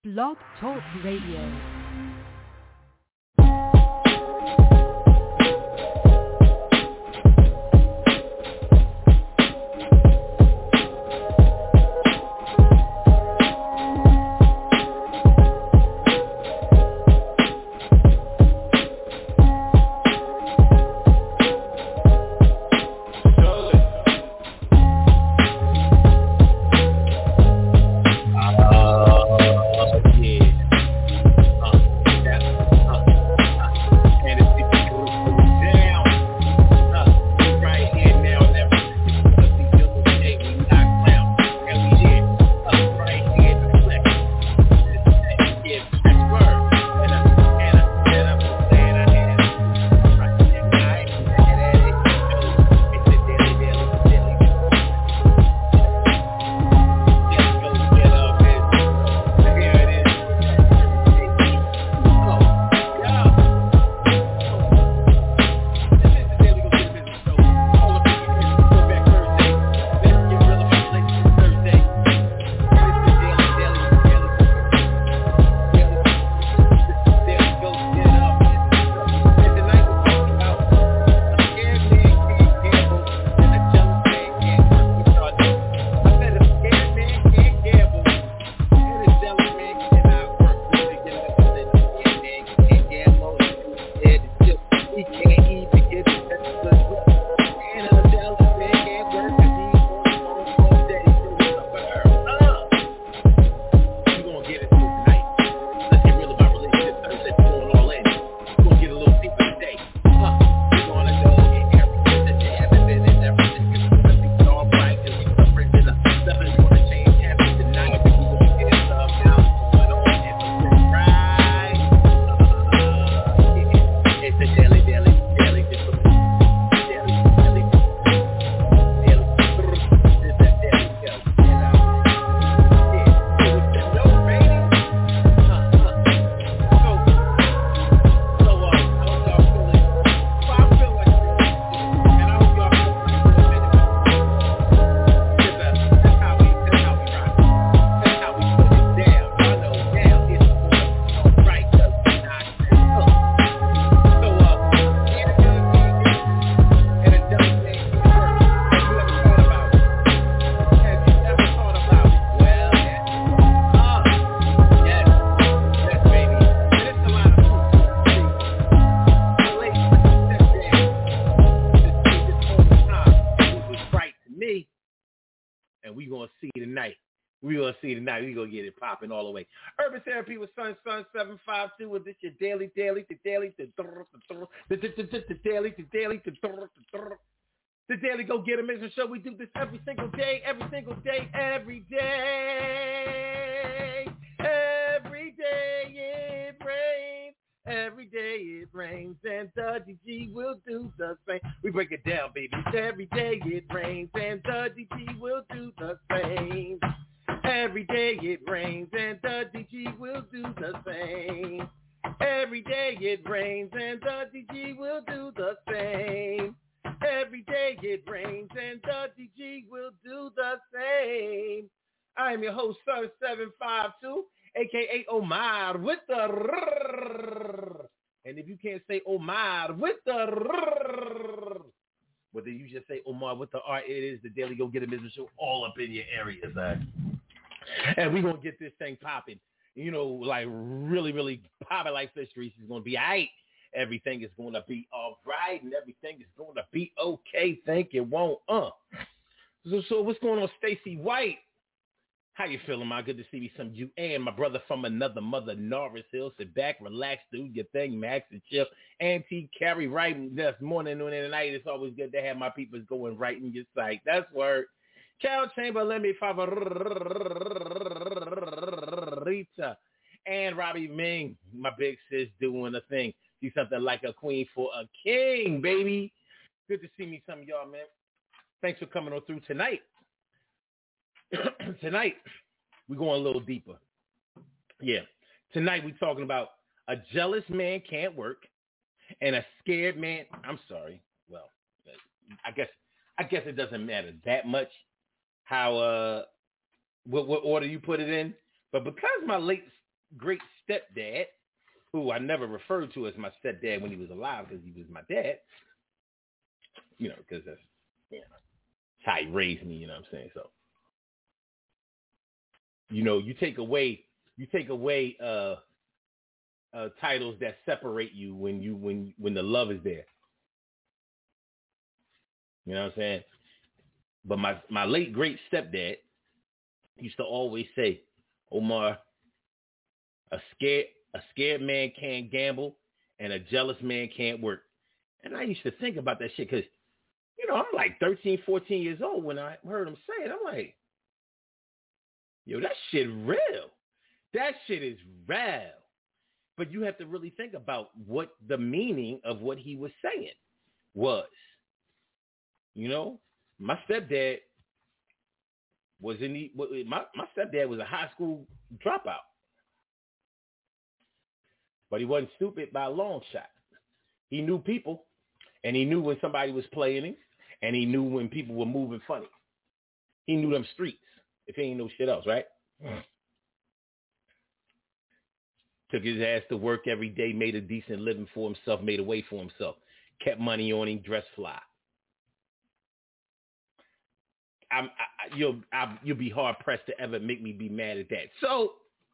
Blog Talk Radio. We gonna get it popping all the way. Urban Therapy with Sun 752. With this your daily, the daily go get a mission show. We do this every single day, every day it rains. Every day it rains, and the DG will do the same. We break it down, baby. Every day it rains, and the DG will do the same. Every day it rains and the DG will do the same. Every day it rains and the DG will do the same. Every day it rains and the DG will do the same. I am your host, Sir 752, a.k.a. Omar with the rrrr. And if you can't say Omar with the rrrr, whether you just say Omar with the R, it is the Daily Go Get a Business Show all up in your areas, and we're going to get this thing popping. You know, like really, really popping like fish grease is going to be all right. Everything is going to be all right, and everything is going to be okay. Think it won't. So what's going on, Stacy White? How you feeling, man? Good to see some you and my brother from another mother, Norris Hill. Sit back, relax, do your thing, Max and chill. Auntie Carrie Wright this morning, noon, and night. It's always good to have my people going right in your sight. That's word. Cal Chamberlain, mi favorita, and Robbie Ming, my big sis, doing a thing. Do something like a queen for a king, baby. Good to see some of y'all, man. Thanks for coming on through tonight. Tonight, we're going a little deeper. Yeah. Tonight, we're talking about a jealous man can't work and a scared man. I'm sorry. Well, I guess it doesn't matter that much how what order you put it in. But because my late great stepdad, who I never referred to as my stepdad when he was alive because he was my dad, because that's, how he raised me, you know what I'm saying? So, you take away titles that separate you when the love is there. You know what I'm saying? But my late great stepdad used to always say, Omar, a scared man can't gamble and a jealous man can't work. And I used to think about that shit because, I'm like 13, 14 years old when I heard him say it. I'm like, yo, that shit real. That shit is real. But you have to really think about what the meaning of what he was saying was. My stepdad was my stepdad was a high school dropout. But he wasn't stupid by a long shot. He knew people, and he knew when somebody was playing him, and he knew when people were moving funny. He knew them streets, if he ain't know shit else, right? Took his ass to work every day, made a decent living for himself, made a way for himself, kept money on him, dressed fly. You'll be hard pressed to ever make me be mad at that. So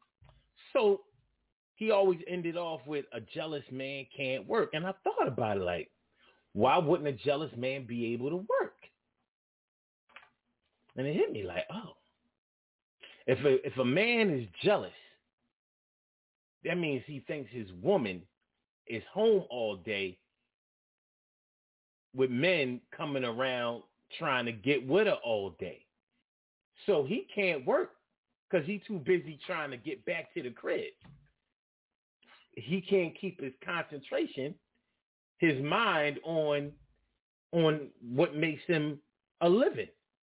he always ended off with a jealous man can't work, and I thought about it like, why wouldn't a jealous man be able to work? And it hit me like, oh, if a man is jealous, that means he thinks his woman is home all day with men coming around trying to get with her all day. So he can't work because he's too busy trying to get back to the crib. He can't keep his concentration, his mind on what makes him a living.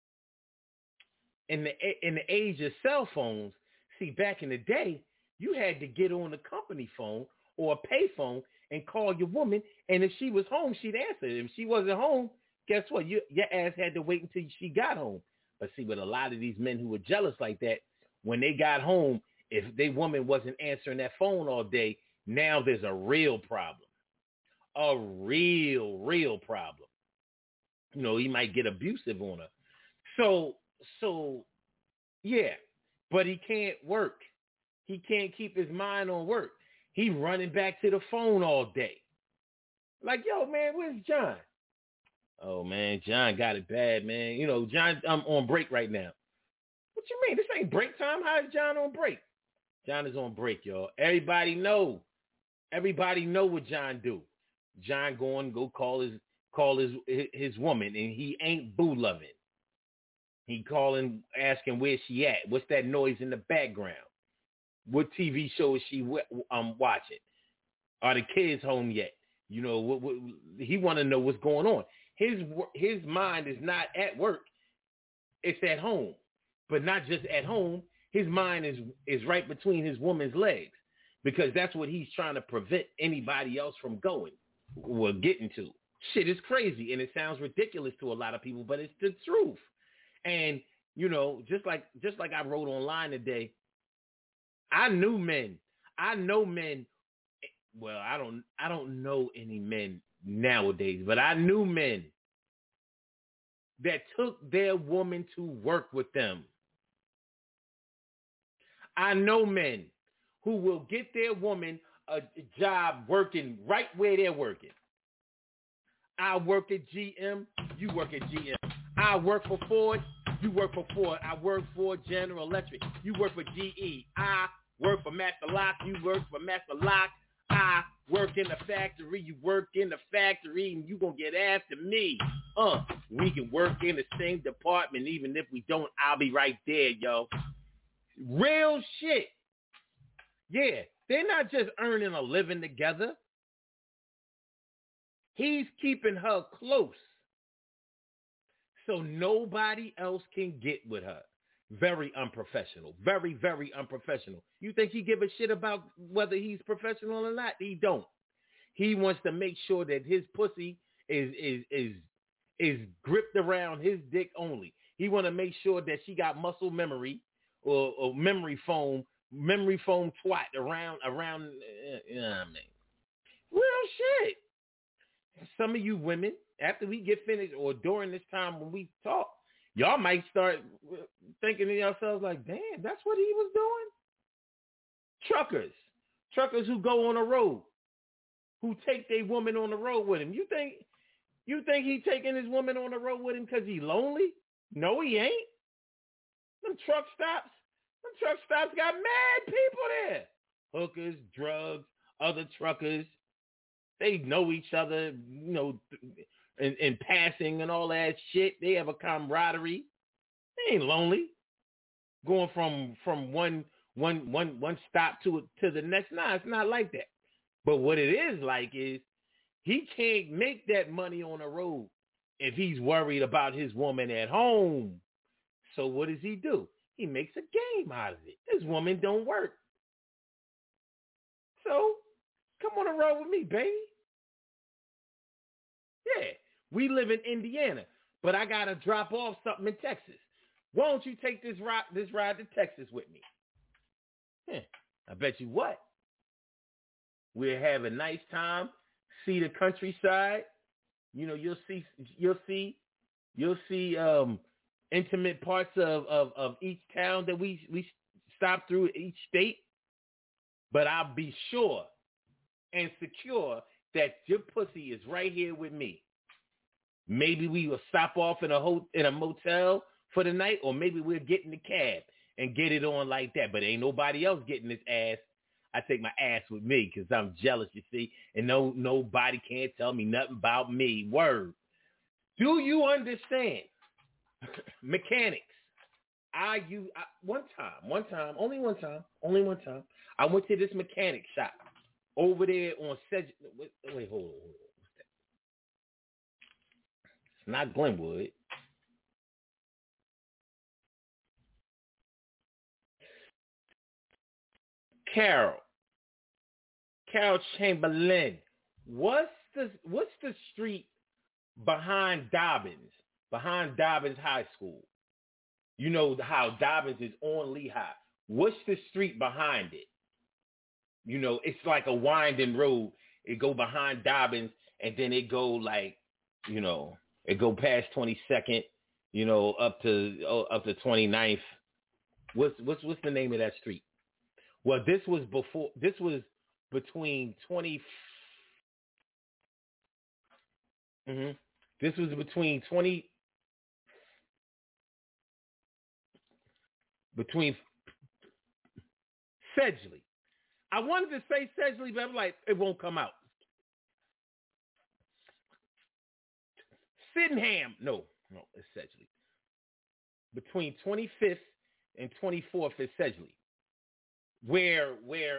In the age of cell phones, see, back in the day, you had to get on a company phone or a pay phone and call your woman, and if she was home, she'd answer. If she wasn't home, guess what? Your ass had to wait until she got home. But see, with a lot of these men who were jealous like that, when they got home, if their woman wasn't answering that phone all day, now there's a real problem. A real problem. He might get abusive on her. So, yeah, but he can't work. He can't keep his mind on work. He running back to the phone all day. Like, yo, man, where's John? Oh, man, John got it bad, man. John, I'm on break right now. What you mean? This ain't break time. How is John on break? John is on break, y'all. Everybody know what John do. John go call his woman, and he ain't boo loving. He calling, asking where she at. What's that noise in the background? What TV show is she watching? Are the kids home yet? What he want to know what's going on. His mind is not at work. It's at home. But not just at home. His mind is right between his woman's legs, because that's what he's trying to prevent anybody else from going or getting to. Shit is crazy, and it sounds ridiculous to a lot of people, but it's the truth. And, just like I wrote online today, I know men. Well, I don't know any men nowadays, but I knew men that took their woman to work with them. I know men who will get their woman a job working right where they're working. I work at GM, you work at GM. I work for Ford, you work for Ford. I work for General Electric, you work for GE. I work for Master Lock, you work for Master Lock. I work in the factory, you work in the factory, and you gonna get after me. We can work in the same department, even if we don't, I'll be right there, yo. Real shit. Yeah, they're not just earning a living together. He's keeping her close so nobody else can get with her. Very unprofessional. Very, very unprofessional. You think he give a shit about whether he's professional or not? He don't. He wants to make sure that his pussy is gripped around his dick only. He want to make sure that she got muscle memory or memory foam memory foam twat around. You know what I mean? Real shit. Some of you women, after we get finished or during this time when we talk, y'all might start thinking to yourselves like, damn, that's what he was doing? Truckers who go on the road, who take their woman on the road with him. You think he taking his woman on the road with him because he lonely? No, he ain't. Them truck stops got mad people there. Hookers, drugs, other truckers. They know each other, in passing and all that shit. They have a camaraderie. They ain't lonely. Going from one stop to the next. Nah, it's not like that. But what it is like is he can't make that money on the road if he's worried about his woman at home. So what does he do? He makes a game out of it. His woman don't work. So come on the road with me, baby. Yeah, we live in Indiana, but I got to drop off something in Texas. Why don't you take this ride to Texas with me? I bet you what. We'll have a nice time, see the countryside. You'll see intimate parts of each town that we stop through, each state. But I'll be sure and secure that your pussy is right here with me. Maybe we will stop off in a motel for the night, or maybe we'll get in the cab and get it on like that. But ain't nobody else getting this ass. I take my ass with me because I'm jealous, you see, and nobody can't tell me nothing about me. Word. Do you understand? Mechanics. One time, only one time, I went to this mechanic shop over there on Sedgwick. Wait, hold on. What's that? It's not Glenwood. Carol Chamberlain. What's the street behind Dobbins High School? You know how Dobbins is on Lehigh. What's the street behind it? It's like a winding road. It go behind Dobbins, and then it go like, it go past 22nd, up to 29th. What's the name of that street? Well, this was between 20. This was between Sedgley. I wanted to say Sedgley, but I'm like, it won't come out. Sydenham. No, it's Sedgley. Between 25th and 24th is Sedgley. Where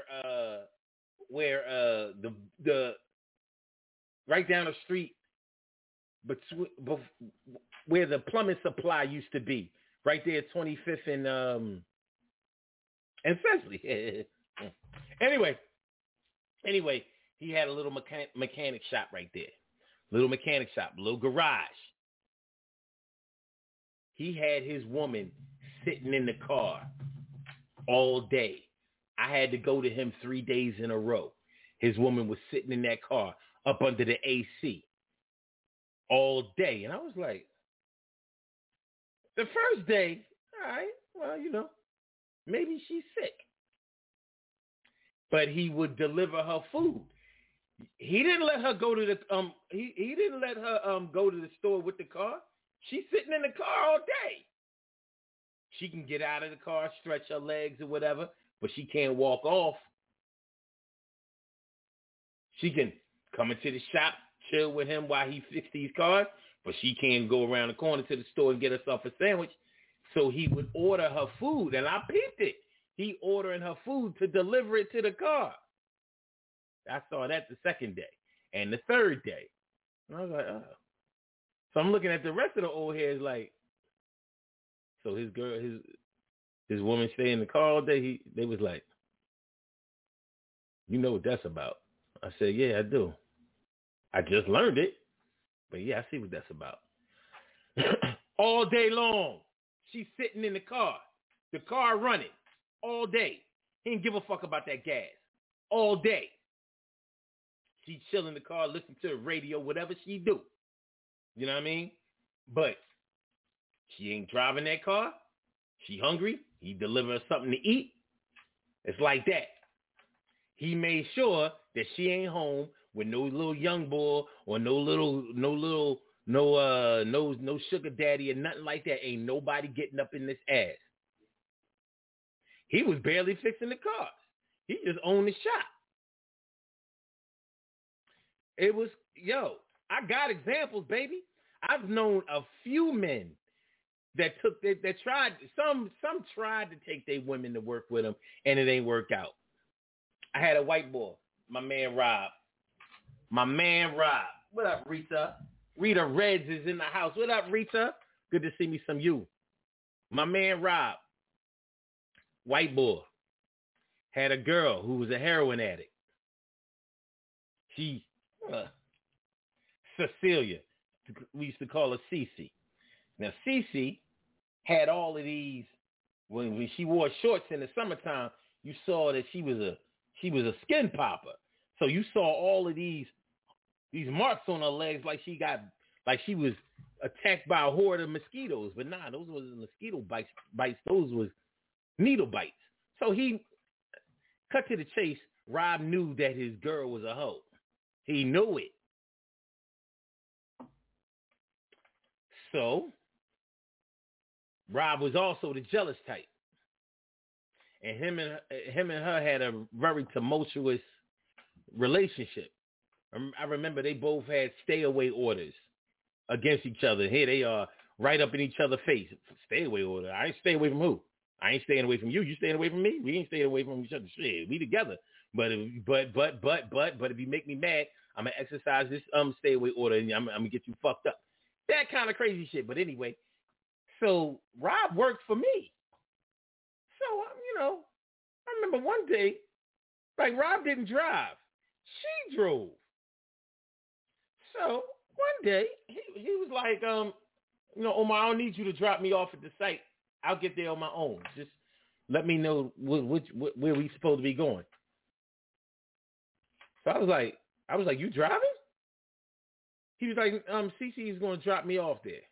the right down the street where the plumbing supply used to be, right there at 25th and Sedgley. Anyway, he had a little mechanic shop right there. Little garage. He had his woman sitting in the car all day. I had to go to him 3 days in a row. His woman was sitting in that car up under the AC all day. And I was like, the first day, all right, well, maybe she's sick. But he would deliver her food. He didn't let her go to the he didn't let her go to the store with the car. She's sitting in the car all day. She can get out of the car, stretch her legs or whatever, but she can't walk off. She can come into the shop, chill with him while he fixes these cars, but she can't go around the corner to the store and get herself a sandwich. So he would order her food, and I peeped it. He ordering her food to deliver it to the car. I saw that the second day and the third day. And I was like, oh. So I'm looking at the rest of the old heads like, so his woman stay in the car all day. They was like, you know what that's about? I said, yeah, I do. I just learned it. But yeah, I see what that's about. All day long, she's sitting in the car running all day. He didn't give a fuck about that gas all day. She chill in the car, listen to the radio, whatever she do. You know what I mean? But she ain't driving that car. She hungry. He deliver her something to eat. It's like that. He made sure that she ain't home with no little young boy or no sugar daddy or nothing like that. Ain't nobody getting up in this ass. He was barely fixing the cars. He just owned the shop. It was, I got examples, baby. I've known a few men that tried, some tried to take their women to work with them, and it ain't work out. I had a white boy, my man Rob. What up, Rita? Rita Reds is in the house. What up, Rita? Good to see me some you. My man Rob, white boy, had a girl who was a heroin addict. She, Cecilia, we used to call her Cece. Now, Cece had all of these, when she wore shorts in the summertime, you saw that she was a skin popper. So you saw all of these marks on her legs like she was attacked by a horde of mosquitoes. But nah, those wasn't mosquito bites. Those was needle bites. So he, cut to the chase, Rob knew that his girl was a hoe. He knew it. So Rob was also the jealous type. And him and her had a very tumultuous relationship. I remember they both had stay-away orders against each other. Here they are, right up in each other's face. Stay-away order. I ain't staying away from who? I ain't staying away from you. You staying away from me? We ain't staying away from each other. Shit, we together. But if you make me mad, I'm gonna exercise this stay-away order, and I'm gonna get you fucked up. That kind of crazy shit. But anyway, so Rob worked for me. So I remember one day, like Rob didn't drive, she drove. So one day he was like, Omar, I don't need you to drop me off at the site. I'll get there on my own. Just let me know where we supposed to be going. So I was like, you driving? He was like, Cece is going to drop me off there.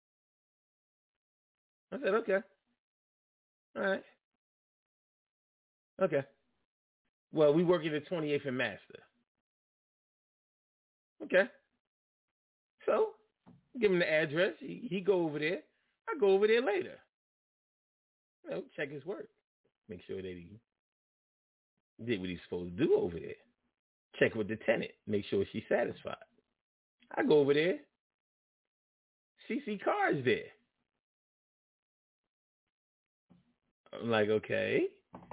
I said, okay. All right. Okay. Well, we work at the 28th and Master. Okay. So, give him the address. He go over there. I go over there later. Check his work. Make sure that he did what he's supposed to do over there. Check with the tenant. Make sure she's satisfied. I go over there. CC Carr is there. I'm like, okay.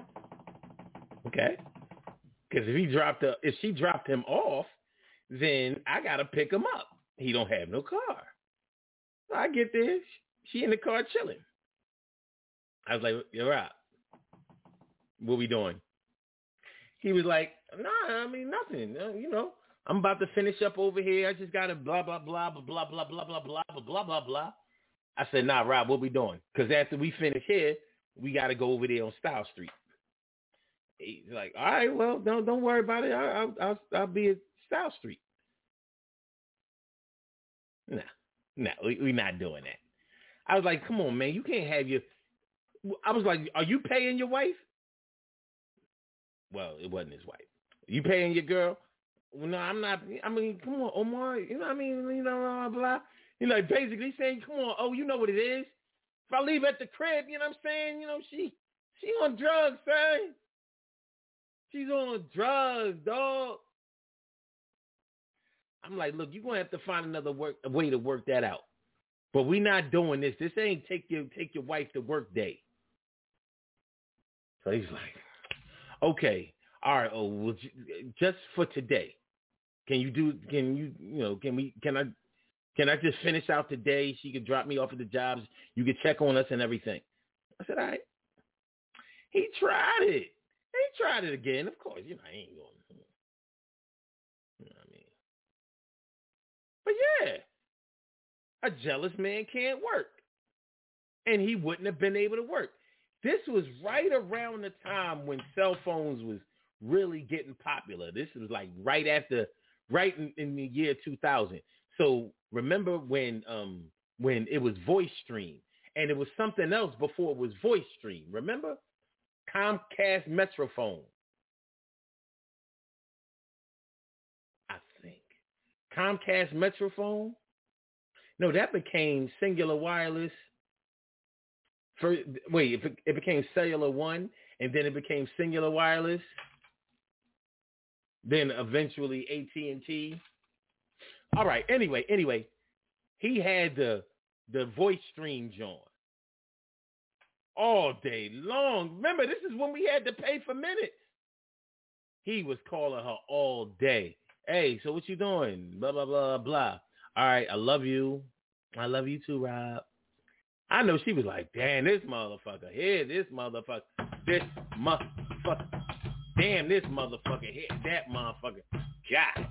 Because if she dropped him off, then I gotta pick him up. He don't have no car. So I get there. She in the car chilling. I was like, you're out. What we doing? He was like, nah, I mean, nothing. I'm about to finish up over here. I just got to blah, blah, blah, blah, blah, blah, blah, blah, blah, blah, blah, blah. I said, nah, Rob, what we doing? Because after we finish here, we got to go over there on Style Street. He's like, all right, well, don't worry about it. I'll be at Style Street. Nah, we're not doing that. I was like, come on, man, you can't have your... I was like, are you paying your wife? Well, it wasn't his wife. You paying your girl? Well, no, I'm not. I mean, come on, Omar. You know what I mean? Blah, blah. Basically saying, come on, you know what it is. If I leave at the crib, you know what I'm saying? She on drugs, son. She's on drugs, dog. I'm like, look, you're going to have to find another way to work that out. But we not doing this. This ain't take your wife to work day. So he's like, okay, all right, well, just for today, can I just finish out today? She could drop me off at the jobs. You could check on us and everything. I said, all right. He tried it. He tried it again. Of course, I ain't going. You know what I mean? But yeah, a jealous man can't work. And he wouldn't have been able to work. this was right around the time when cell phones was really getting popular. This was like right in the year 2000. So remember when it was Voice Stream, and it was something else before it was Voice Stream. Remember? Comcast Metrophone. I think. Comcast Metrophone? No, that became Singular Wireless. It became Cellular One, and then it became Singular Wireless. Then eventually AT&T. All right. Anyway, he had the Voice Stream joint all day long. Remember, this is when we had to pay for minutes. He was calling her all day. Hey, so what you doing? Blah, blah, blah, blah. All right, I love you. I love you too, Rob. I know she was like, damn, this motherfucker. Here, this motherfucker. This motherfucker. Damn, this motherfucker. Here, that motherfucker. God.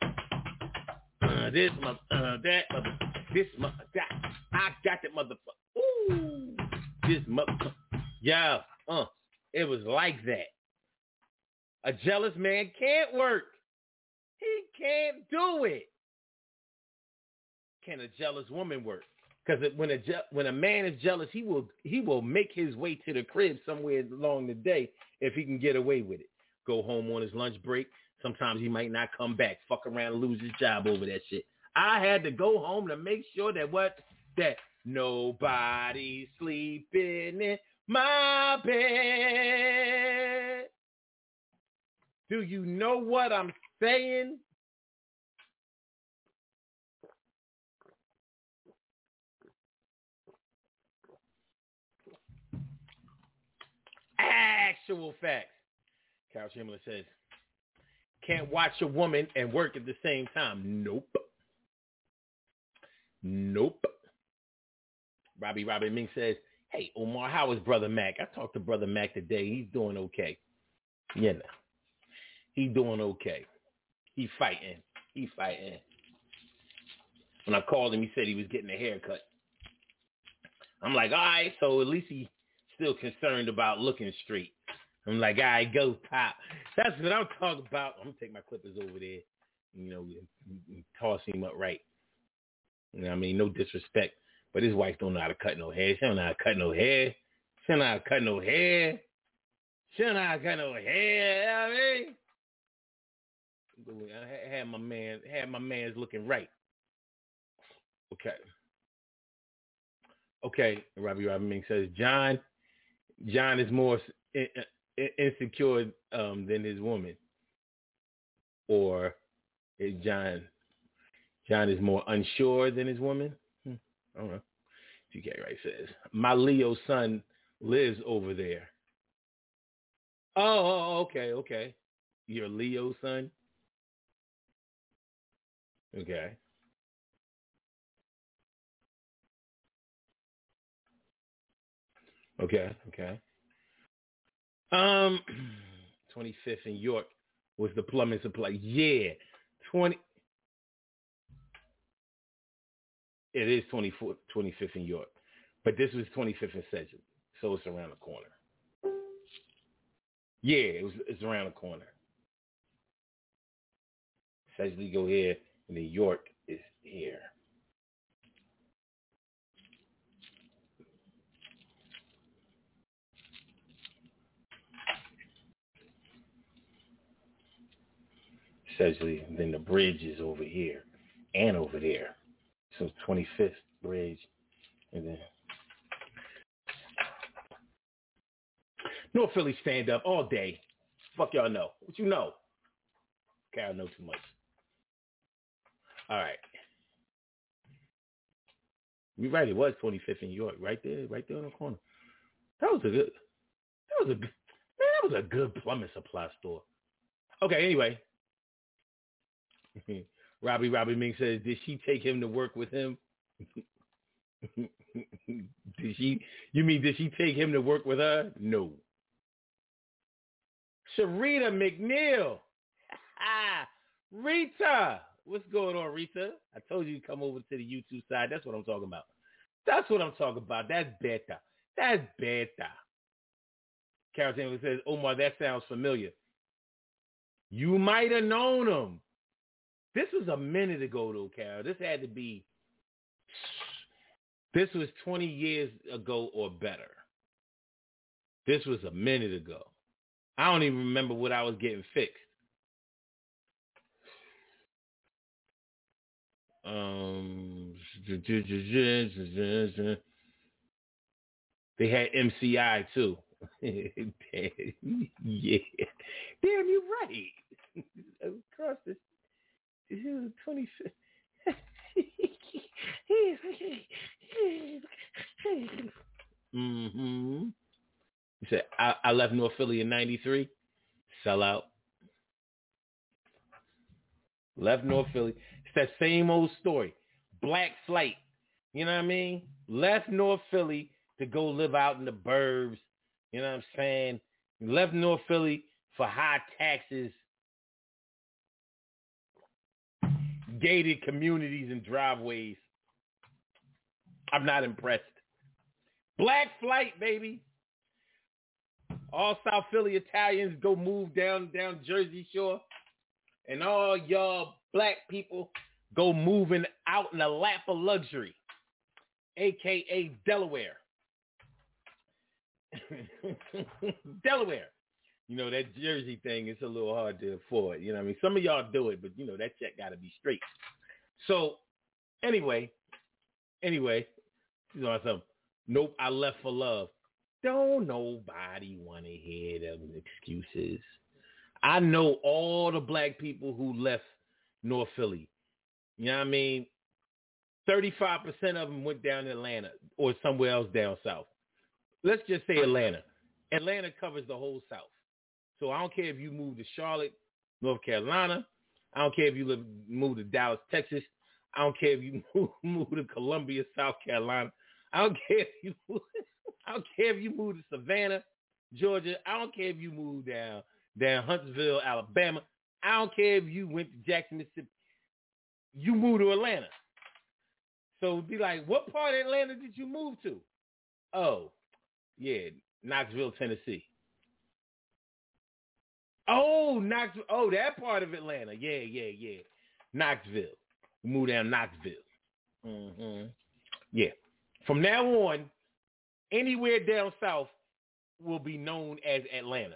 This mother. That mother. This mother. I got that motherfucker. Ooh. This motherfucker. Yeah. It was like that. A jealous man can't work. He can't do it. Can a jealous woman work? Because when a man is jealous, he will make his way to the crib somewhere along the day if he can get away with it. Go home on his lunch break. Sometimes he might not come back. Fuck around and lose his job over that shit. I had to go home to make sure that nobody's sleeping in my bed. Do you know what I'm saying? Actual facts. Carol Chamberlain says, can't watch a woman and work at the same time. Nope. Robbie Ming says, hey, Omar, how is Brother Mac? I talked to Brother Mac today. He's doing okay. You know, he's doing okay. He's fighting. When I called him, he said he was getting a haircut. I'm like, all right, so at least he's still concerned about looking straight. I'm like, all right, go pop. That's what I'm talking about. I'm going to take my clippers over there, and toss him up right. You know what I mean? No disrespect, but his wife don't know how to cut no hair. She don't know how to cut no hair. You know what I mean? I had my man's looking right. Okay. Robbie Ming says, John is more insecure than his woman, or is John is more unsure than his woman? I don't know. TK Wright says, my Leo son lives over there. Oh, okay. Your Leo son? Okay. Okay. 25th in York was the plumbing supply. Yeah. 20. It is 25th in York. But this was 25th in Sedgwick. So it's around the corner. Yeah, it's around the corner. Sedgwick go here, and then York is here. Sedgwick, and then the bridge is over here and over there. So 25th bridge, and then North Philly stand up all day. Fuck y'all know. What you know? Okay, I know too much. All right. You're right. It was 25th in York, right there on the corner. That was a good plumbing supply store. Okay, anyway. Robbie Ming says, did she take him to work with him? Did she take him to work with her? No. Sharita McNeil. Rita. What's going on, Rita? I told you to come over to the YouTube side. That's what I'm talking about. That's better. Carol Tanner says, Omar, that sounds familiar. You might have known him. This was a minute ago, though, Carol. This was 20 years ago or better. This was a minute ago. I don't even remember what I was getting fixed. They had MCI too. Yeah. Damn, you're right. Across the 25th. Mm-hmm. He said, I left North Philly in 93. Sell out. Left North Philly. It's that same old story. Black flight. You know what I mean? Left North Philly to go live out in the burbs. You know what I'm saying? Left North Philly for high taxes, gated communities and driveways. I'm not impressed. Black flight, baby. All South Philly Italians go move down Jersey Shore. And all y'all black people go moving out in a lap of luxury, a.k.a. Delaware. Delaware. You know, that Jersey thing is a little hard to afford. You know what I mean? Some of y'all do it, but, you know, that check got to be straight. So, anyway, you know something. Nope, I left for love. Don't nobody want to hear them excuses. I know all the black people who left North Philly. You know what I mean? 35% of them went down to Atlanta or somewhere else down south. Let's just say Atlanta. Atlanta covers the whole South. So I don't care if you move to Charlotte, North Carolina. I don't care if you move to Dallas, Texas. I don't care if you move to Columbia, South Carolina. I don't care if you move to Savannah, Georgia. I don't care if you move down Huntsville, Alabama. I don't care if you went to Jackson, Mississippi. You moved to Atlanta. So be like, what part of Atlanta did you move to? Oh, yeah, Knoxville, Tennessee. Oh, Knoxville. Oh, that part of Atlanta. Yeah. Knoxville. Move down Knoxville. Mm-hmm. Yeah. From now on, anywhere down south will be known as Atlanta.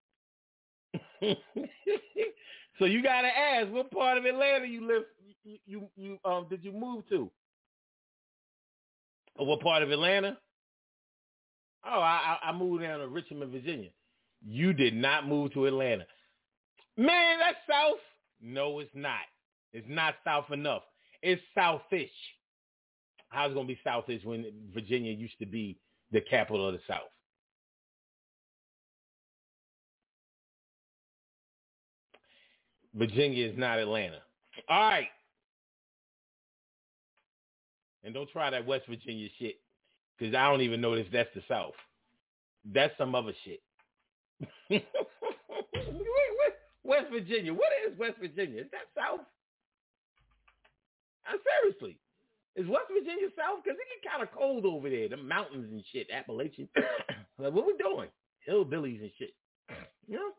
So you gotta ask, what part of Atlanta you live? You did you move to? Or what part of Atlanta? Oh, I moved down to Richmond, Virginia. You did not move to Atlanta. Man, that's south. No, it's not. It's not south enough. It's southish. How's it going to be southish when Virginia used to be the capital of the South? Virginia is not Atlanta. All right. And don't try that West Virginia shit, because I don't even know if that's the South. That's some other shit. West Virginia. What is West Virginia? Is that South? Seriously. Is West Virginia South? Because it get kind of cold over there. The mountains and shit. Appalachian. Like, what we doing? Hillbillies and shit. You know?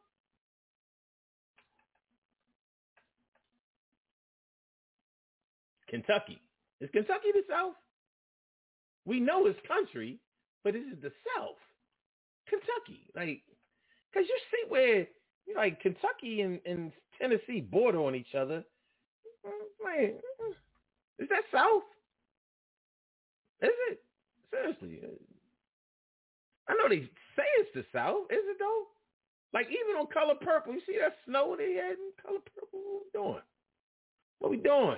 Kentucky. Is Kentucky the South? We know it's country, but this is the South. Kentucky. Like, because you see where, you know, like Kentucky and Tennessee border on each other. Like, is that South? Is it? Seriously. I know they say it's the South. Is it though? Like, even on Color Purple, you see that snow they had in Color Purple? What we doing?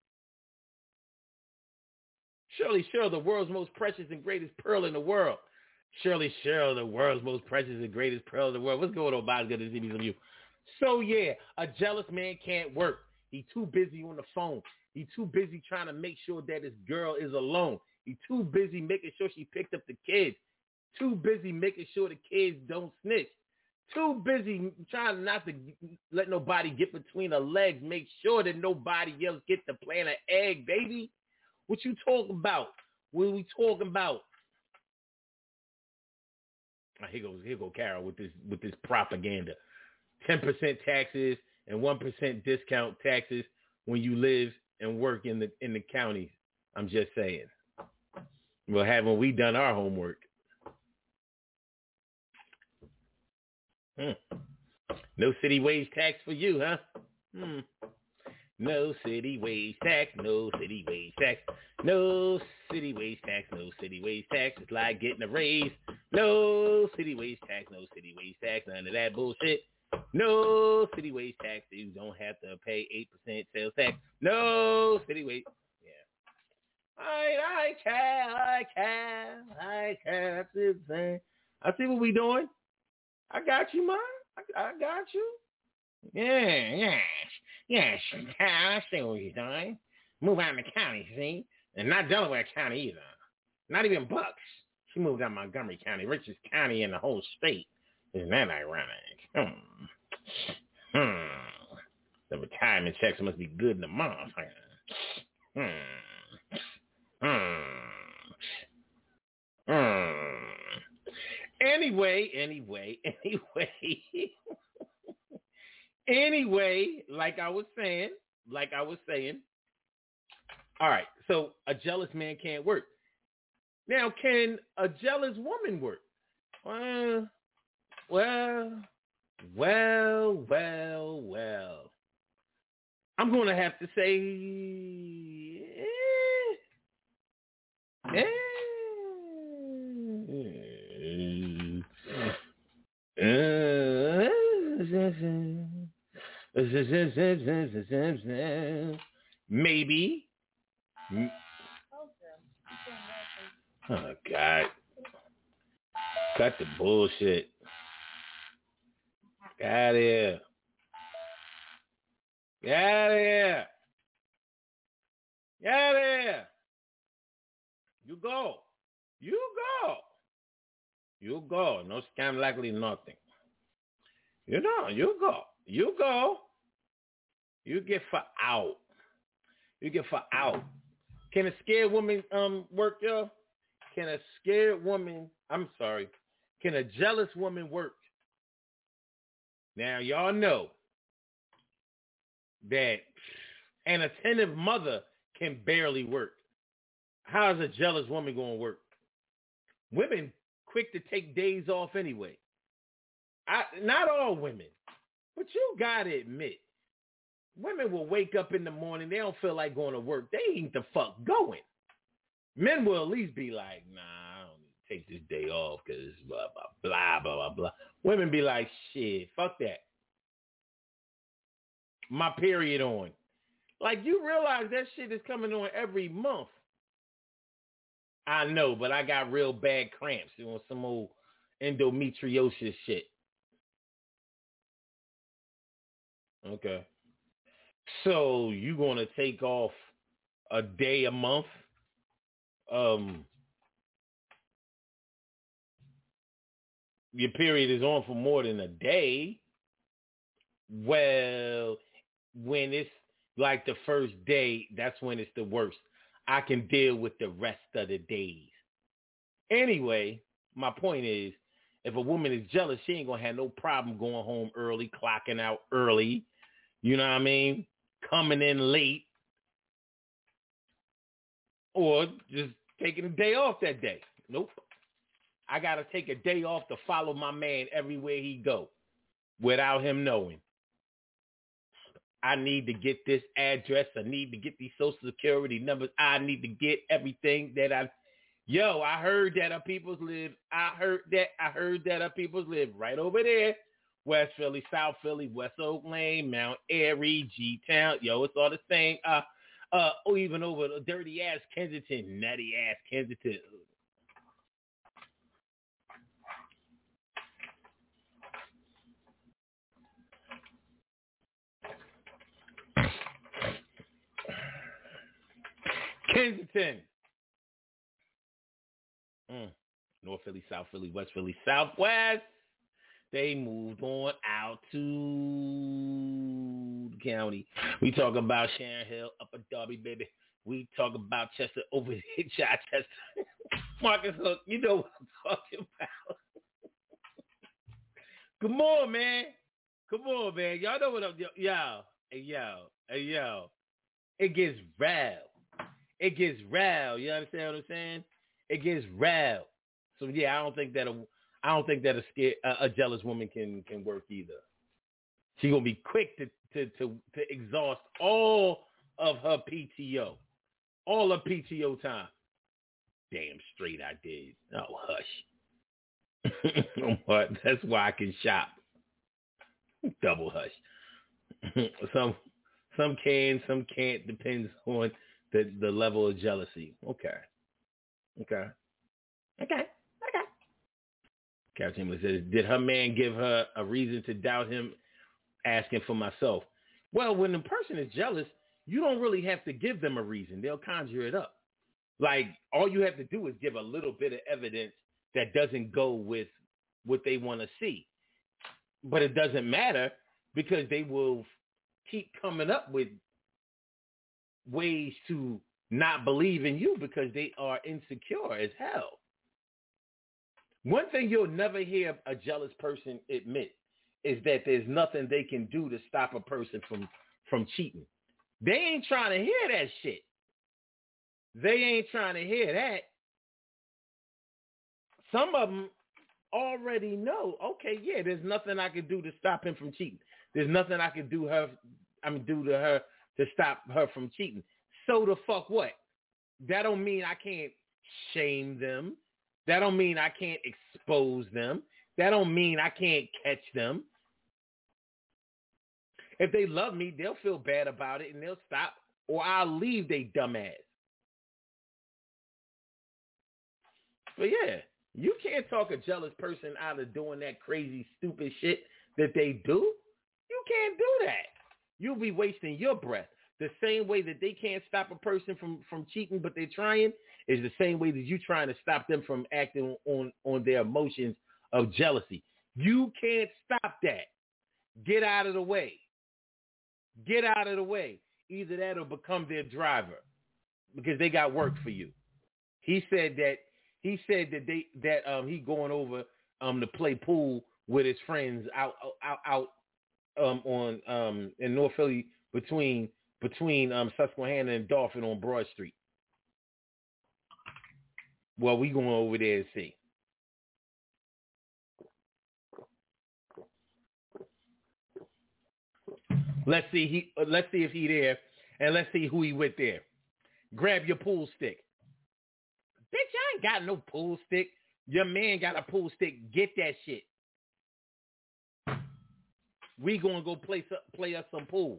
Shirley Sherrill, the world's most precious and greatest pearl in the world. Shirley Sherrill, the world's most precious and greatest pearl in the world. What's going on, Bob? Good to see some of you. So, yeah, a jealous man can't work. He too busy on the phone. He too busy trying to make sure that his girl is alone. He too busy making sure she picked up the kids. Too busy making sure the kids don't snitch. Too busy trying not to let nobody get between her legs. Make sure that nobody else get to plant an egg, baby. What you talking about? What are we talking about? Here go Carol with this propaganda. 10% taxes and 1% discount taxes when you live and work in the counties. I'm just saying. Well, haven't we done our homework? No city wage tax for you, huh? No city wage tax, no city wage tax, no city wage tax, no city wage tax. It's like getting a raise. No city wage tax, no city wage tax, none of that bullshit. No city wage tax. You don't have to pay 8% sales tax. No city wage. Yeah. I care. That's it, man. I see what we doing. I got you, man. I got you. Yes. I see what you're doing. Move out in the county, see? And not Delaware County either. Not even Bucks. She moved out Montgomery County, richest county in the whole state. Isn't that ironic? The retirement checks must be good in the month. Anyway, like I was saying, all right, so a jealous man can't work. Now, can a jealous woman work? Well. I'm going to have to say, maybe. Oh, God. Cut the bullshit. Get out of here. You go. No scam likely nothing. You go. You get for out. Can a scared woman work, yo? Can a jealous woman work? Now, y'all know that an attentive mother can barely work. How is a jealous woman going to work? Women quick to take days off anyway. Not all women, but you got to admit, women will wake up in the morning, they don't feel like going to work. They ain't the fuck going. Men will at least be like, nah, I don't need to take this day off because blah, blah, blah, blah, blah. Women be like, shit, fuck that. My period on. Like, you realize that shit is coming on every month. I know, but I got real bad cramps on some old endometriosis shit. Okay. So you going to take off a day a month? Your period is on for more than a day. Well, when it's like the first day, that's when it's the worst. I can deal with the rest of the days. Anyway, my point is, if a woman is jealous, she ain't going to have no problem going home early, clocking out early. You know what I mean? Coming in late. Or just taking a day off that day. Nope. I got to take a day off to follow my man everywhere he go without him knowing. I need to get this address. I need to get these social security numbers. I need to get everything that I heard that our peoples live. I heard that our peoples live right over there. West Philly, South Philly, West Oak Lane, Mount Airy, G-Town. Yo, it's all the same. Even over the dirty ass Kensington, nutty ass Kensington. Kensington. North Philly, South Philly, West Philly, Southwest. They moved on out to the county. We talk about Sharon Hill, Upper Darby, baby. We talk about Chester over here, Chichester. Marcus Hook, you know what I'm talking about. Come on, man. Come on, man. Y'all know what I'm yo. It gets real. It gets real. You understand what I'm saying? It gets real. So yeah, I don't think that a jealous woman can work either. She's gonna be quick to exhaust all of her PTO, all of PTO time. Damn straight I did. Oh hush. But that's why I can shop. Double hush. Some can, some can't. Depends on the level of jealousy. Okay. Captain Chamberlain says, did her man give her a reason to doubt him? Asking for myself. Well, when the person is jealous, you don't really have to give them a reason. They'll conjure it up. Like, all you have to do is give a little bit of evidence that doesn't go with what they want to see. But it doesn't matter because they will keep coming up with ways to not believe in you because they are insecure as hell. One thing you'll never hear a jealous person admit is that there's nothing they can do to stop a person from cheating. They ain't trying to hear that shit. They ain't trying to hear that. Some of them already know, okay, yeah, there's nothing I can do to stop him from cheating. There's nothing I can do to her to stop her from cheating. So the fuck what? That don't mean I can't shame them. That don't mean I can't expose them. That don't mean I can't catch them. If they love me, they'll feel bad about it and they'll stop, or I'll leave they dumbass. But yeah, you can't talk a jealous person out of doing that crazy, stupid shit that they do. You can't do that. You'll be wasting your breath. The same way that they can't stop a person from cheating, but they're trying, is the same way that you're trying to stop them from acting on their emotions of jealousy. You can't stop that. Get out of the way. Get out of the way. Either that or become their driver because they got work for you. He said that he going over to play pool with his friends out on in North Philly between Susquehanna and Dolphin on Broad Street. Well, we going over there and see. Let's see if he there, and let's see who he with there. Grab your pool stick. Bitch, I ain't got no pool stick. Your man got a pool stick. Get that shit. We gonna go play us some pool.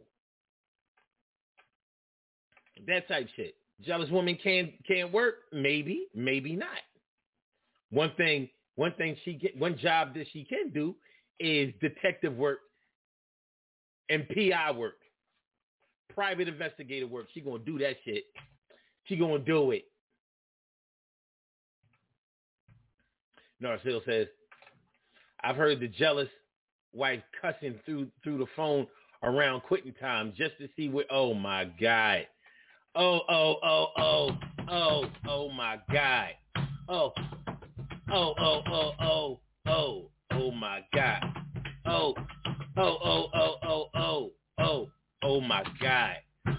That type shit. Jealous woman can't work? Maybe not. One job that she can do is detective work and PI work. Private investigator work. She gonna do that shit. She gonna do it. Narcille says, I've heard the jealous wife cussing through the phone around quitting time just to see what. Oh my God. Oh my God. Oh my God. Oh my God.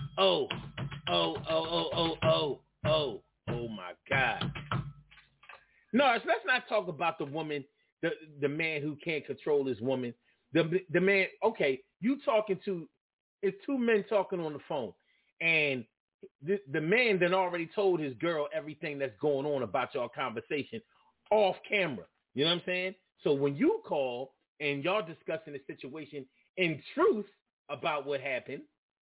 Oh my God. No, let's not talk about the woman, the man who can't control his woman. The man, okay, it's two men talking on the phone, and the man then already told his girl everything that's going on about y'all conversation off camera. You know what I'm saying? So when you call and y'all discussing the situation in truth about what happened,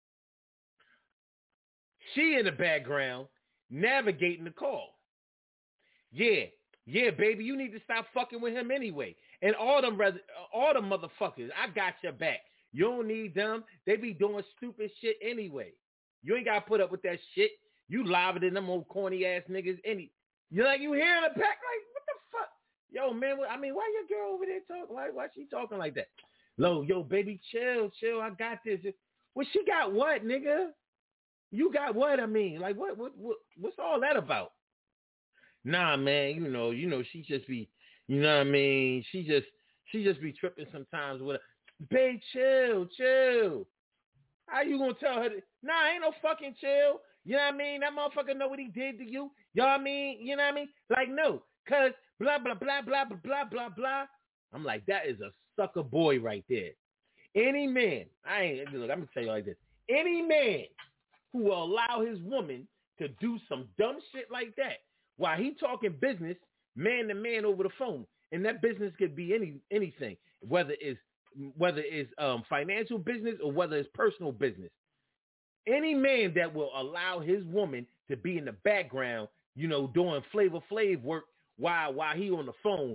she in the background navigating the call. Yeah, baby, you need to stop fucking with him anyway. And all them motherfuckers, I got your back. You don't need them. They be doing stupid shit anyway. You ain't got to put up with that shit. You liver than them old corny ass niggas. You hear in the back like, what the fuck? Yo, man, why your girl over there talking? Why she talking like that? Yo, baby, chill. I got this. Well, she got what, nigga? You got what? I mean, like, what's all that about? Nah, man, you know, she just be, you know what I mean? She She just be tripping sometimes with her. Babe, chill. How you gonna tell her that? Nah, ain't no fucking chill. You know what I mean? That motherfucker know what he did to you. You know what I mean? You know what I mean? Like, no. Cause blah, blah, blah, blah, blah, blah, blah, blah. I'm like, that is a sucker boy right there. Any man, look, I'm gonna tell you like this. Any man who will allow his woman to do some dumb shit like that while he talking business, man to man over the phone, and that business could be anything, whether it's financial business or whether it's personal business. Any man that will allow his woman to be in the background, you know, doing Flavor Flav work while he on the phone,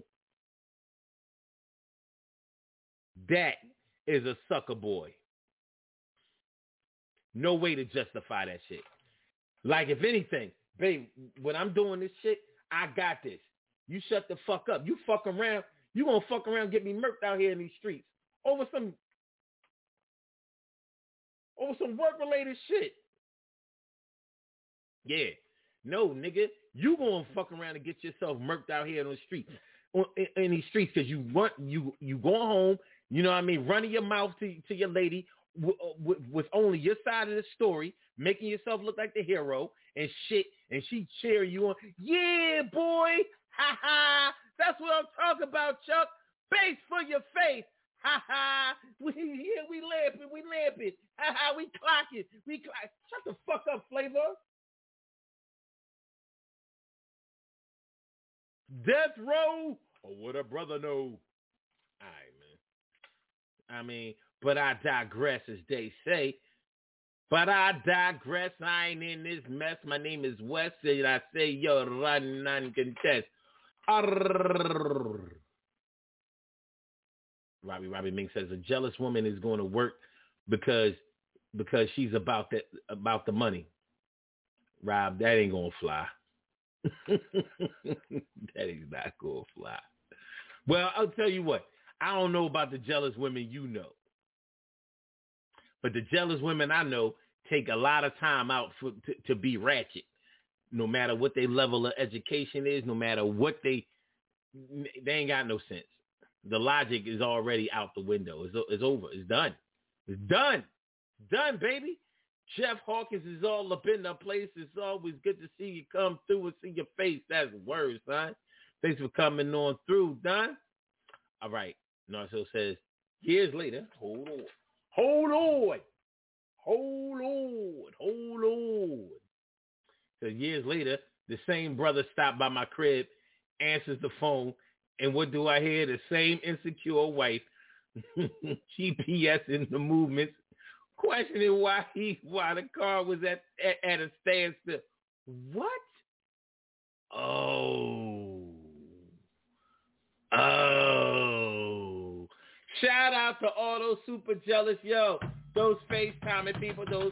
that is a sucker boy. No way to justify that shit. Like, if anything, babe, when I'm doing this shit, I got this. You shut the fuck up. You fuck around. You gonna fuck around and get me murked out here in these streets over some work-related shit. Yeah. No, nigga. You gonna fuck around and get yourself murked out here on the streets. In these streets, because you going home, you know what I mean, running your mouth to your lady with only your side of the story, making yourself look like the hero and shit, and she cheer you on. Yeah, boy. Ha ha. That's what I'm talking about, Chuck. Base for your face. Ha ha. We lamping. Ha ha. We clocking. Shut the fuck up, Flavor. Death Row, or what a brother know. All right, man. I mean, but I digress, as they say. But I digress. I ain't in this mess. My name is Wes, and I say, yo, run non-contest. Robbie Ming says a jealous woman is going to work because she's about the money. Rob, that ain't gonna fly. That is not gonna fly. Well, I'll tell you what. I don't know about the jealous women you know, but the jealous women I know take a lot of time out to be ratchet. No matter what their level of education is, no matter what they ain't got no sense. The logic is already out the window. It's over. It's done. It's done. It's done, baby. Jeff Hawkins is all up in the place. It's always good to see you come through and see your face. That's words, son. Thanks for coming on through, Don. All right. Narso says, years later, hold on. So years later, the same brother stopped by my crib, answers the phone, and what do I hear? The same insecure wife GPS in the movements, questioning why the car was at a standstill. What? Oh. Shout out to all those super jealous, yo. Those FaceTiming people, yo,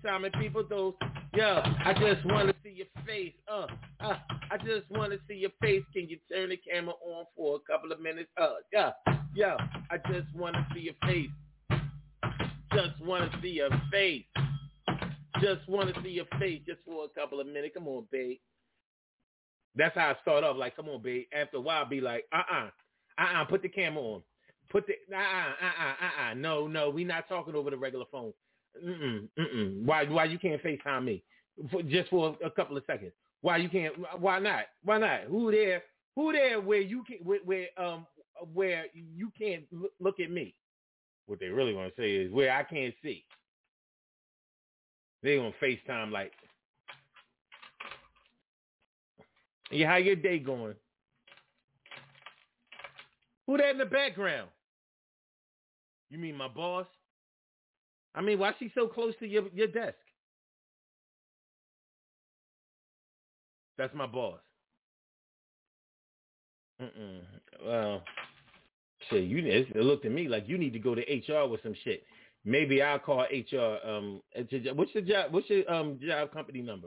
I just want to see your face. I just want to see your face. Can you turn the camera on for a couple of minutes? I just want to see your face. Just want to see your face. Just want to see your face just for a couple of minutes. Come on, babe. That's how I start off. Like, come on, babe. After a while, I'll be like, put the camera on. No, we not talking over the regular phone. Why you can't FaceTime me just for a couple of seconds? Why you can't? Why not? Who there where you can where you can't look at me? What they really want to say is where I can't see. They gonna FaceTime like, yeah, how your day going? Who that in the background? You mean my boss? I mean, why she so close to your desk? That's my boss. Well, shit, it looked at me like you need to go to HR with some shit. Maybe I'll call HR. What's your job? What's your job company number?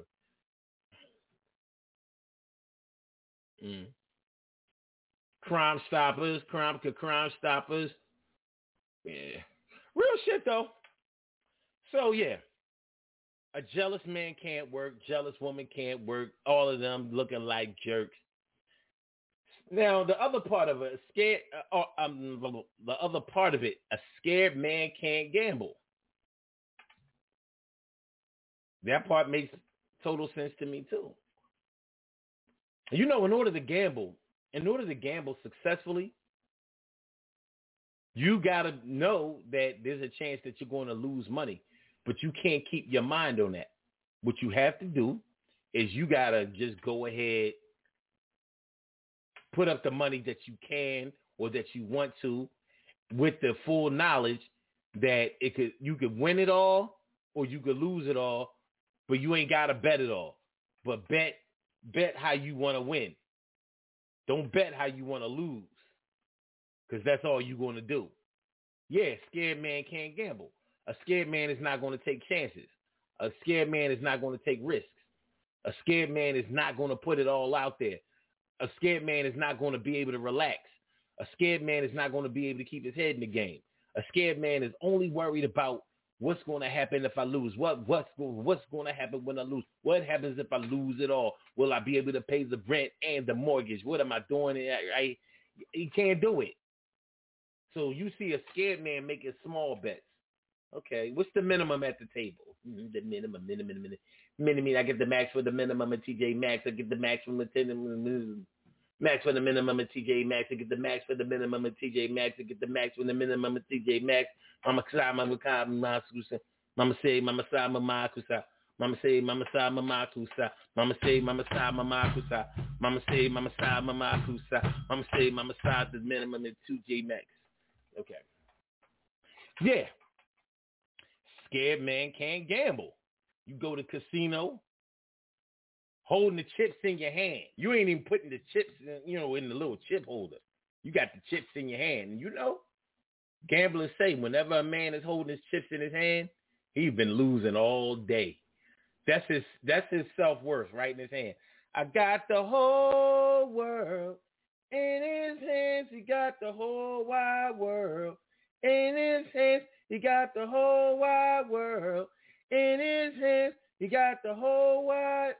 Crime Stoppers. Yeah. Real shit, though. So, yeah. A jealous man can't work. Jealous woman can't work. All of them looking like jerks. Now, the other part of it, the other part of it, a scared man can't gamble. That part makes total sense to me too. You know, in order to gamble successfully, you gotta know that there's a chance that you're going to lose money, but you can't keep your mind on that. What you have to do is you gotta just go ahead, put up the money that you can or that you want to, with the full knowledge that you could win it all or you could lose it all, but you ain't gotta bet it all. But bet how you want to win. Don't bet how you want to lose, because that's all you're going to do. Yeah, scared man can't gamble. A scared man is not going to take chances. A scared man is not going to take risks. A scared man is not going to put it all out there. A scared man is not going to be able to relax. A scared man is not going to be able to keep his head in the game. A scared man is only worried about what's going to happen if I lose. What's going to happen when I lose? What happens if I lose it all? Will I be able to pay the rent and the mortgage? What am I doing? He can't do it. So you see a scared man making small bets. Okay, what's the minimum at the table? The minimum. I get the max for the minimum at TJ Maxx. I get the max from the max for the minimum at TJ Maxx. I get the max for the minimum at TJ Maxx. I get the max for the minimum at TJ Maxx. Mama say, mama say, mama sa, mama kusa. Mama say, mama sa, mama kusa. Mama say, mama sa, mama kusa. Mama say, mama sa, mama kusa. Mama say, mama sa, the minimum at 2J Maxx. Okay. Yeah. Scared man can't gamble. You go to casino, holding the chips in your hand. You ain't even putting the chips in the little chip holder. You got the chips in your hand. And gamblers say whenever a man is holding his chips in his hand, he's been losing all day. That's his self-worth right in his hand. I got the whole world in his hands. He got the whole wide world in his hands. He got the whole wide world in his hands. He got the whole world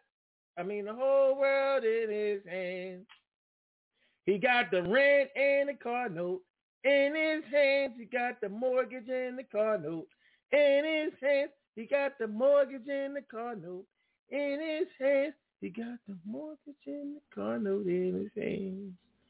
in his hands. He got the rent and the car note in his hands. He got the mortgage and the car note in his hands. He got the mortgage and the car note in his hands. He got the mortgage and the car note in his hands.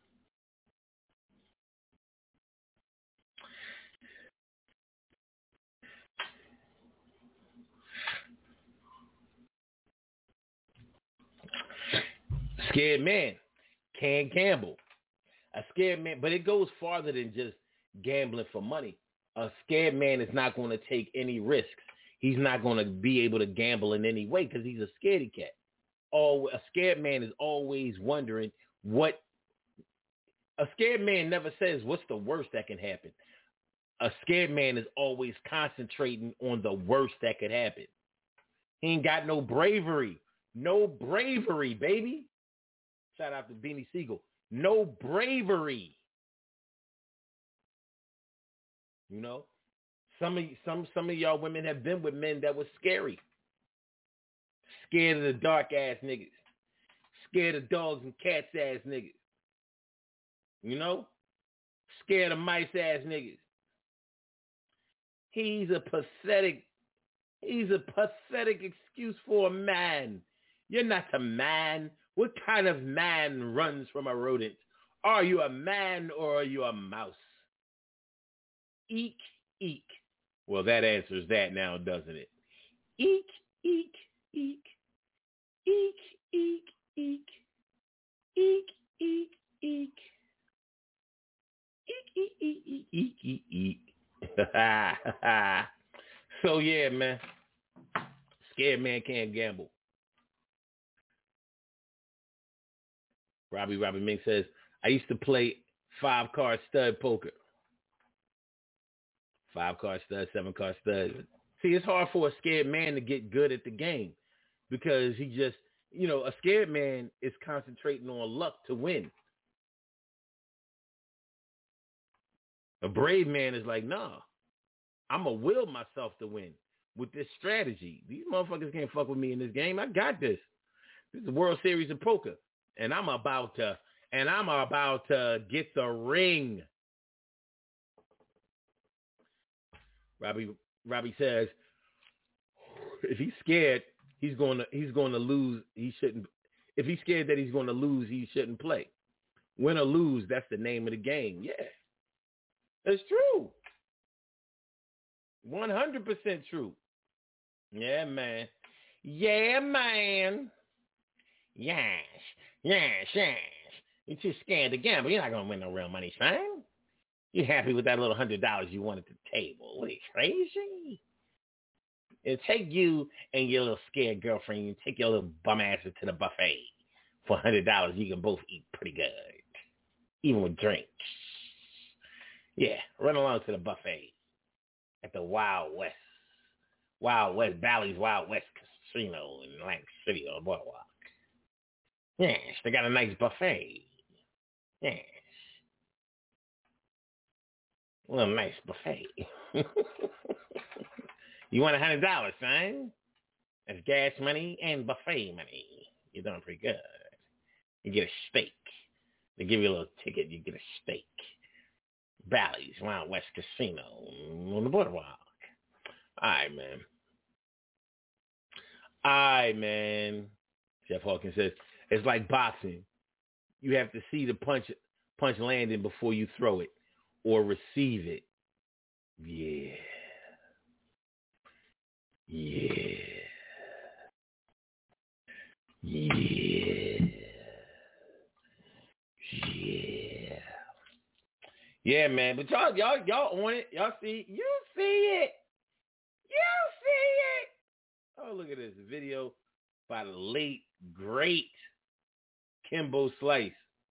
Scared man can't gamble. A scared man, but it goes farther than just gambling for money. A scared man is not going to take any risks. He's not going to be able to gamble in any way because he's a scaredy cat. A scared man is always wondering what. A scared man never says what's the worst that can happen. A scared man is always concentrating on the worst that could happen. He ain't got no bravery. No bravery, baby. Shout out to Beanie Siegel. No bravery. Some of y'all women have been with men that was scary. Scared of the dark ass niggas. Scared of dogs and cats ass niggas. Scared of mice ass niggas. He's a pathetic excuse for a man. You're not a man. What kind of man runs from a rodent? Are you a man or are you a mouse? Eek, eek. Well, that answers that now, doesn't it? Eek, eek, eek. Eek, eek, eek. Eek, eek, eek. Eek, eek, eek, eek, eek, eek, eek. So, yeah, man. Scared man can't gamble. Robbie Mink says, I used to play 5-card stud poker. 5-card stud, 7-card stud. See, it's hard for a scared man to get good at the game because he just, a scared man is concentrating on luck to win. A brave man is like, nah, I'm going to will myself to win with this strategy. These motherfuckers can't fuck with me in this game. I got this. This is the World Series of Poker. And I'm about to and I'm about to get the ring. Robbie says if he's scared he's going to lose, he shouldn't. If he's scared that he's going to lose, he shouldn't play. Win or lose, that's the name of the game. Yeah, it's true. 100% true. Yeah, man. Yeah, man. Yes. You're too scared to gamble. You're not going to win no real money, son. You're happy with that little $100 you won at the table. What are you, crazy? It'll take you and your little scared girlfriend, you take your little bum asses to the buffet. For $100, you can both eat pretty good. Even with drinks. Yeah, run along to the buffet at the Wild West, Bally's Wild West Casino in Atlantic City on Boardwalk. Yes, they got a nice buffet. Yes. A little nice buffet. You want $100, son? That's gas money and buffet money. You're doing pretty good. You get a steak. They give you a little ticket. You get a steak. Bally's Wild West Casino on the Boardwalk. All right, man. Jeff Hawkins says, it's like boxing. You have to see the punch landing before you throw it or receive it. Yeah. Yeah, man. But y'all on it. Y'all see. You see it. Oh, look at this video by the late, great Kimbo Slice.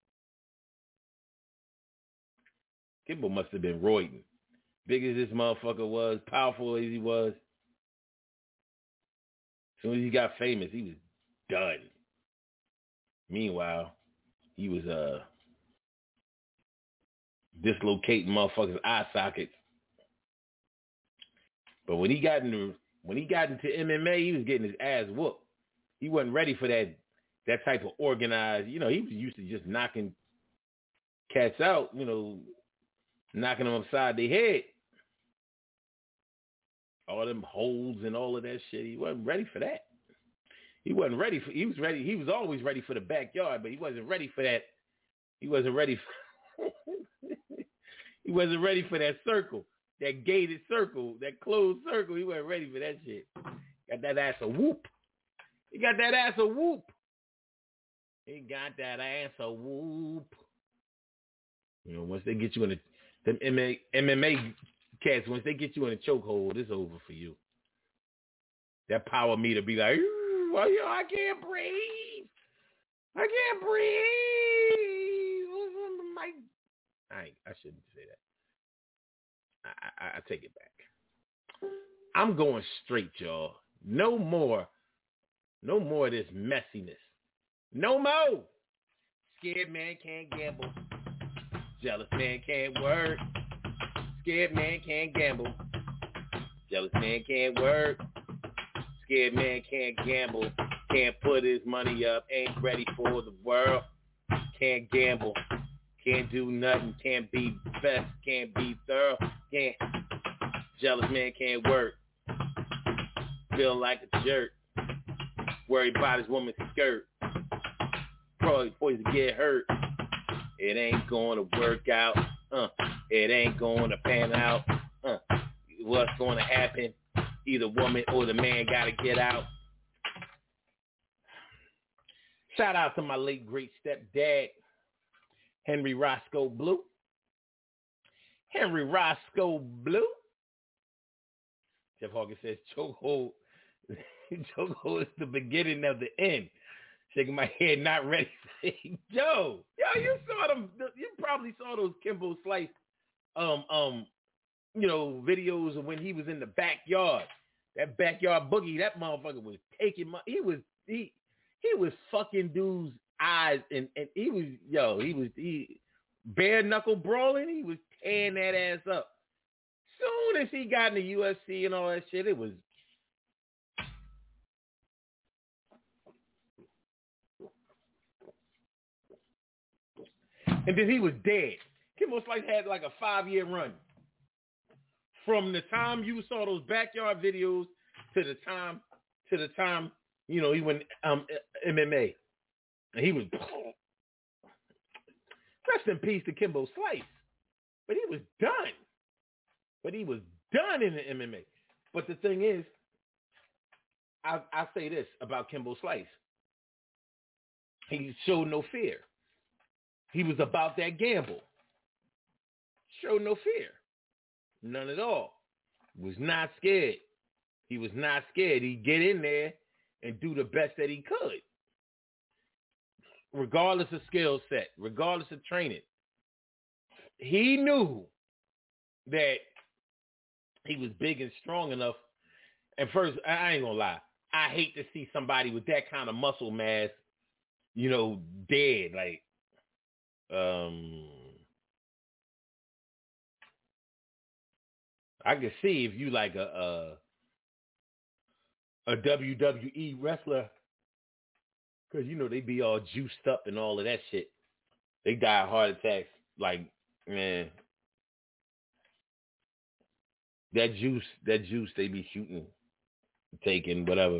Kimbo must have been roiding. Big as this motherfucker was, powerful as he was. As soon as he got famous, he was done. Meanwhile, he was dislocating motherfuckers' eye sockets. But when he got into MMA, he was getting his ass whooped. He wasn't ready for that type of organized. You know, he was used to just knocking cats out. You know, knocking them upside their head. All them holds and all of that shit. He wasn't ready for that. He was always ready for the backyard, but he wasn't ready for that. He wasn't ready for that circle, that gated circle, that closed circle. He wasn't ready for that shit. Got that ass a whoop. He got that ass a whoop. You know, once they get you in them MMA cats, once they get you in a chokehold, it's over for you. That power meter be like, well, yo, I can't breathe. I shouldn't say that. I take it back. I'm going straight, y'all. No more of this messiness. No more. Scared man can't gamble. Jealous man can't work. Scared man can't gamble. Jealous man can't work. Scared man can't gamble. Can't put his money up. Ain't ready for the world. Can't gamble. Can't do nothing. Can't be best. Can't be thorough. Can't. Jealous man can't work. Feel like a jerk. Worried about his woman's skirt. Probably poised to get hurt. It ain't going to work out. It ain't going to pan out. What's going to happen? Either woman or the man got to get out. Shout out to my late great stepdad, Henry Roscoe Blue. Jeff Hawkins says chokehold is the beginning of the end. Shaking my head, not ready. Yo, you saw them. You probably saw those Kimbo Slice, videos of when he was in the backyard. That backyard boogie, that motherfucker was taking he was fucking dudes' eyes, and he was bare knuckle brawling. He was tearing that ass up. Soon as he got in the UFC and all that shit, it was. And then he was dead. Kimbo Slice had like a 5-year run. From the time you saw those backyard videos to the time, he went MMA. And he was, rest in peace to Kimbo Slice. But he was done. In the MMA. But the thing is, I say this about Kimbo Slice. He showed no fear. He was about that gamble. Showed no fear. None at all. Was not scared. He was not scared. He'd get in there and do the best that he could. Regardless of skill set, regardless of training. He knew that he was big and strong enough. And first, I ain't gonna lie. I hate to see somebody with that kind of muscle mass, dead. Like, I can see if you like a WWE wrestler, because they be all juiced up and all of that shit. They die of heart attacks. Like, man, that juice they be shooting, taking, whatever.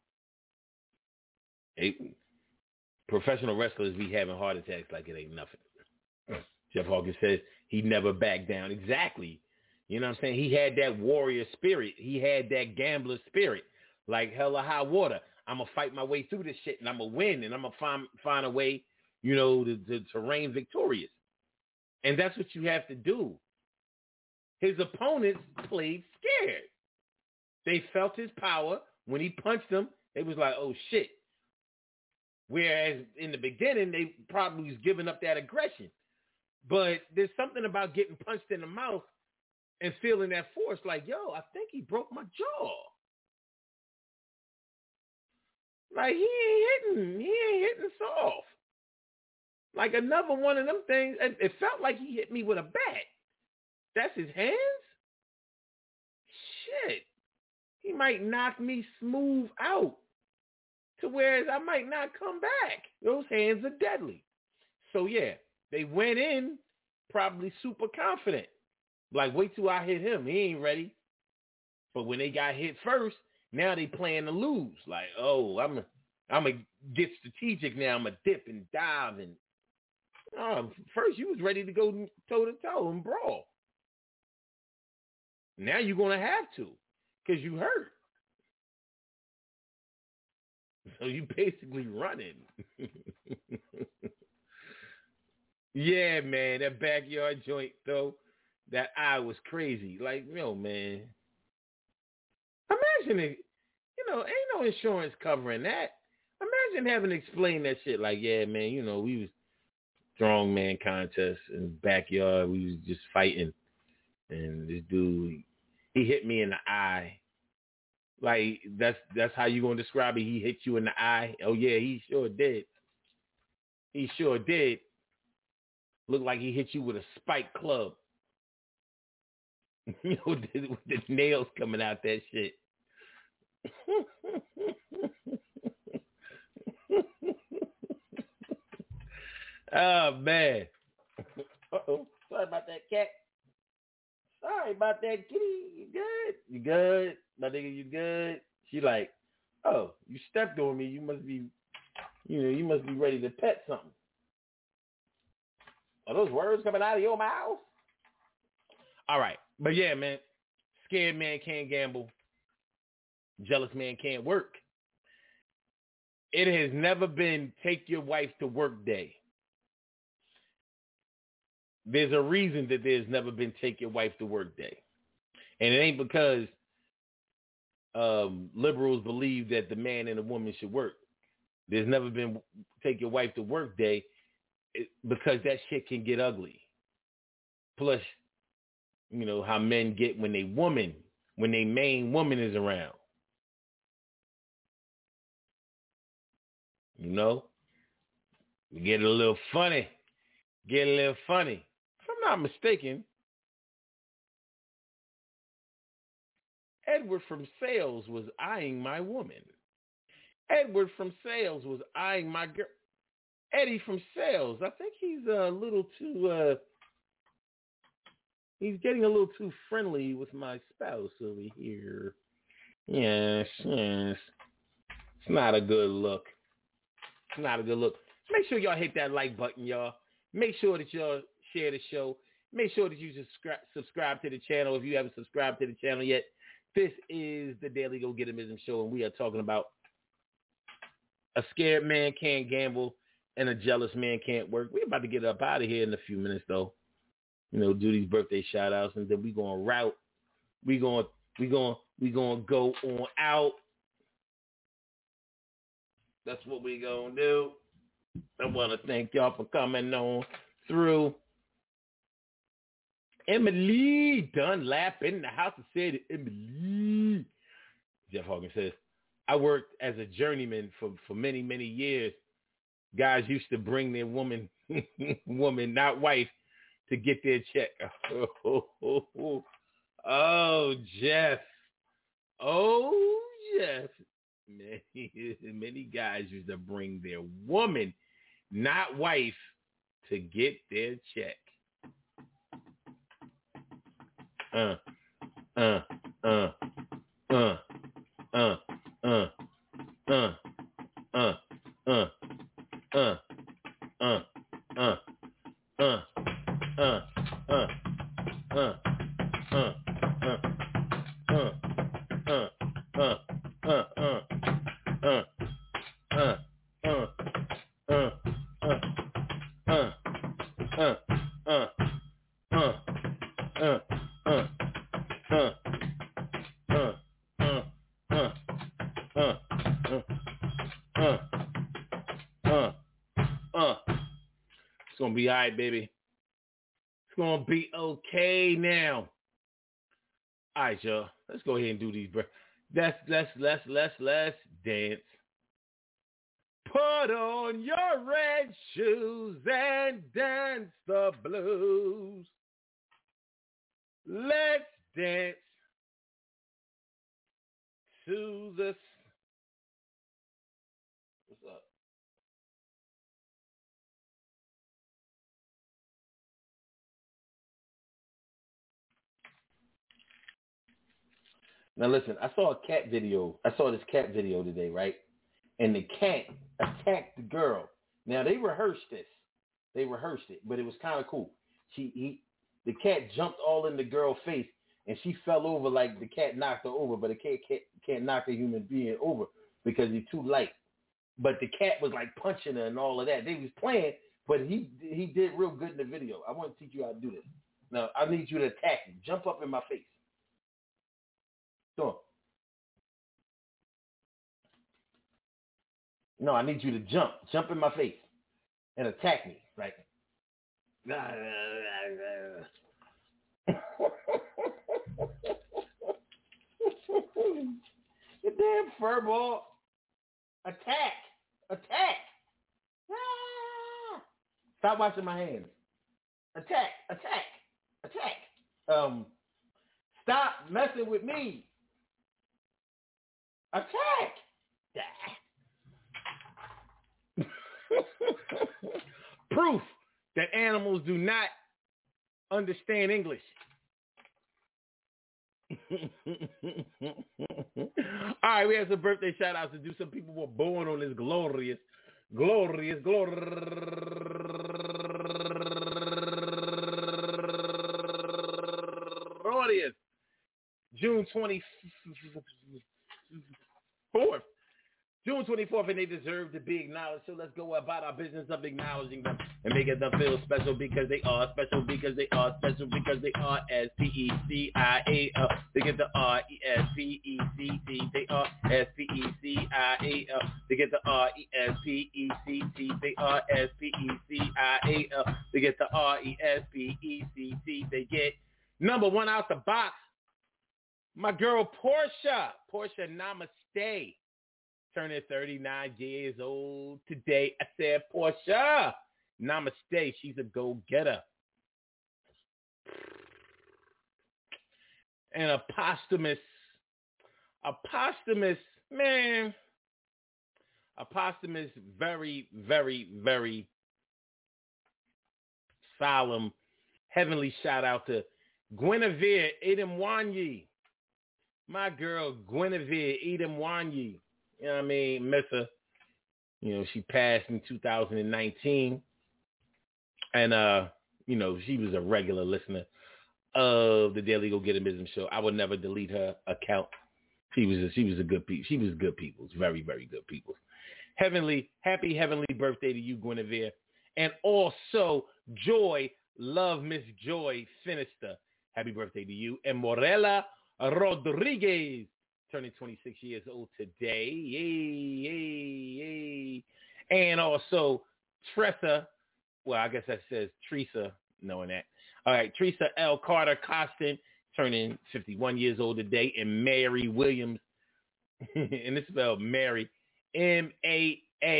Professional wrestlers be having heart attacks like it ain't nothing. Jeff Hawkins says he never backed down. Exactly. You know what I'm saying? He had that warrior spirit. He had that gambler spirit. Like hell or high water. I'm going to fight my way through this shit, and I'm going to win, and I'm going to find a way, to reign victorious. And that's what you have to do. His opponents played scared. They felt his power. When he punched them, they was like, oh, shit. Whereas in the beginning, they probably was giving up that aggression. But there's something about getting punched in the mouth and feeling that force, like, yo, I think he broke my jaw. Like, he ain't hitting soft. Like another one of them things, and it felt like he hit me with a bat. That's his hands? Shit. He might knock me smooth out to whereas I might not come back. Those hands are deadly. So, yeah, they went in probably super confident. Like, wait till I hit him. He ain't ready. But when they got hit first, now they playing to lose. Like, oh, I'm a get strategic now. I'm a dip and dive. And first you was ready to go toe-to-toe and brawl. Now you're going to have to because you hurt. So you basically running. Yeah, man, that backyard joint, though, that eye was crazy. Like, man. Imagine it, ain't no insurance covering that. Imagine having to explain that shit like, yeah, man, we was strongman contest in the backyard. We was just fighting. And this dude, he hit me in the eye. Like, that's how you going to describe it? He hit you in the eye? Oh, yeah, he sure did. He sure did. Looked like he hit you with a spike club. With the nails coming out that shit. Oh, man. Uh-oh. Sorry about that, cat. Sorry about that, kitty. You good? You good? My nigga, you good? She like, oh, you stepped on me. You must be, you must be ready to pet something. Are those words coming out of your mouth? All right. But yeah, man, scared man can't gamble. Jealous man can't work. It has never been take your wife to work day. There's a reason that there's never been take your wife to work day. And it ain't because liberals believe that the man and the woman should work. There's never been take your wife to work day because that shit can get ugly. Plus, how men get when they main woman is around. Get a little funny. If I'm not mistaken, Edward from sales was eyeing my woman. Edward from sales was eyeing my girl. Eddie from Sales. I think he's a little too. He's getting a little too friendly with my spouse over here. Yes. It's not a good look. It's not a good look. Make sure y'all hit that like button, y'all. Make sure that y'all share the show. Make sure that you subscribe to the channel if you haven't subscribed to the channel yet. This is the Daily Go Getimism Show, and we are talking about a scared man can't gamble and a jealous man can't work. We're about to get up out of here in a few minutes, though. You know, do these birthday shout outs, and then we're going to route. We're going to go on out. That's what we're going to do. I want to thank y'all for coming on through. Emily Dunlap in the house of said Emily. Jeff Hawkins says, I worked as a journeyman for many, many years. Guys used to bring their woman, not wife, to get their check. Oh, Jeff. Oh, Jeff. Many guys used to bring their woman, not wife, to get their check. It's gonna be all right, baby. It's gonna be okay now. All right, y'all. Let's go ahead and do these. Let's dance. Put on your red shoes and dance the blues. Let's dance to the. What's up? Now listen, I saw a cat video. I saw this cat video today, right? And the cat attacked the girl. Now they rehearsed this. They rehearsed it, but it was kind of cool. The cat jumped all in the girl's face, and she fell over like the cat knocked her over. But the cat can't knock a human being over because he's too light. But the cat was like punching her and all of that. They was playing, but he did real good in the video. I want to teach you how to do this. Now I need you to attack me. Jump up in my face. Come on. No, I need you to jump in my face and attack me, right? You damn furball. Attack. Stop watching my hands. Attack. Stop messing with me. Attack. Proof that animals do not understand English. All right, we have some birthday shout outs to do. Some people were born on this glorious June 24th. June 24th, and they deserve to be acknowledged. So let's go about our business of acknowledging them and making them feel special because they are special because they are special because they are S-P-E-C-I-A-L. They get the R-E-S-P-E-C-T. They are S-P-E-C-I-A-L. They get the R-E-S-P-E-C-T. They are S-P-E-C-I-A-L. They get the R-E-S-P-E-C-T. They get number one out the box. My girl Portia Namaste. Turning 39 years old today. I said, Portia, namaste. She's a go-getter. And a posthumous, man, a posthumous, very, very, very solemn, heavenly shout out to Guinevere Idemwanyi. My girl, Guinevere Idemwanyi. You know what I mean? Miss her. You know, she passed in 2019. And, you know, she was a regular listener of the Daily Go Get 'Em Ism show. I would never delete her account. She was a good people. She was good people's, very, very good people's. Happy heavenly birthday to you, Guinevere. And also, Joy, love Miss Joy Sinister. Happy birthday to you. And Morella Rodriguez, turning 26 years old today. Yay, yay, yay. And also, Tressa, well, I guess that says Teresa, knowing that. All right, Teresa L. Carter Costin, turning 51 years old today. And Mary Williams, and it's spelled Mary, Maarry.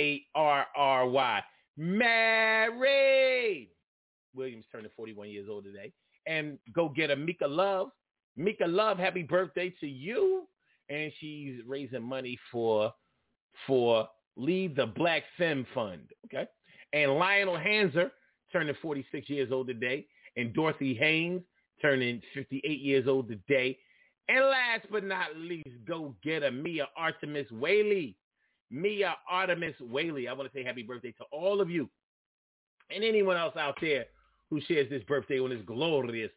Mary Williams turning 41 years old today. And go get a Mika Love. Mika Love, happy birthday to you. And she's raising money for Lead the Black Femme Fund. Okay. And Lionel Hanser turning 46 years old today. And Dorothy Haynes turning 58 years old today. And last but not least, go get a Mia Artemis Whaley. Mia Artemis Whaley. I want to say happy birthday to all of you and anyone else out there who shares this birthday on this glorious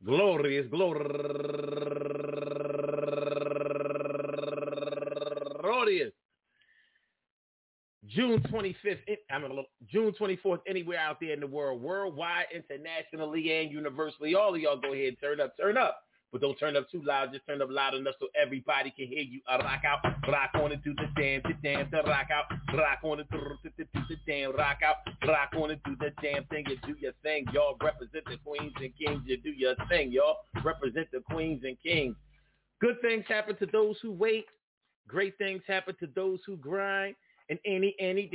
June 25th, June 24th, anywhere out there in the world, worldwide, internationally, and universally. All of y'all go ahead and turn up. But don't turn up too loud. Just turn up loud enough so everybody can hear you. Rock out, rock on it, do the damn, the rock out, rock on it, do the damn, rock out, rock on it, do the damn thing. You do your thing, y'all. Represent the queens and kings. You do your thing, y'all. Represent the queens and kings. Good things happen to those who wait. Great things happen to those who grind. And anything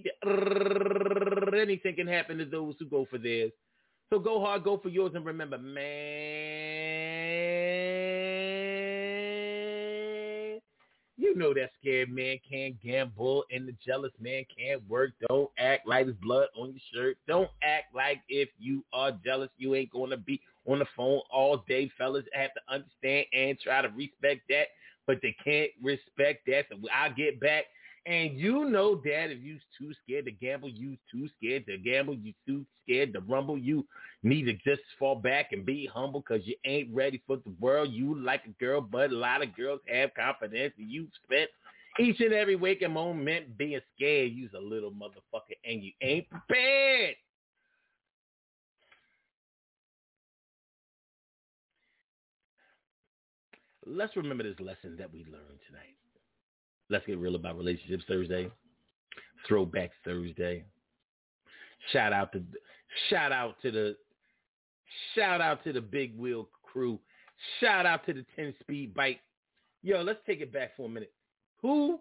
can happen to those who go for theirs. So go hard, go for yours, and remember, man, you know that scared man can't gamble and the jealous man can't work. Don't act like there's blood on your shirt. Don't act like if you are jealous, you ain't going to be on the phone all day. Fellas have to understand and try to respect that, but they can't respect that. So I'll get back. And you know that if you're too scared to gamble, you too scared to gamble, you too scared to rumble, you need to just fall back and be humble because you ain't ready for the world. You like a girl, but a lot of girls have confidence. And you spent each and every waking moment being scared. You's a little motherfucker and you ain't prepared. Let's remember this lesson that we learned tonight. Let's get real about Relationships Thursday, Throwback Thursday. Shout out to the Big Wheel crew. Shout out to the 10-speed bike. Yo, let's take it back for a minute. Who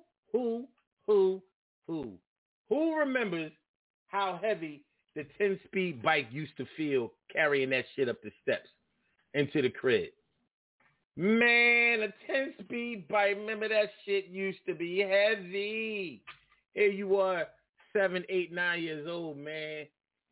remembers how heavy the 10-speed bike used to feel carrying that shit up the steps into the crib? Man, a 10-speed bike, remember that shit used to be heavy. Here you are, 7, 8, 9 years old, man.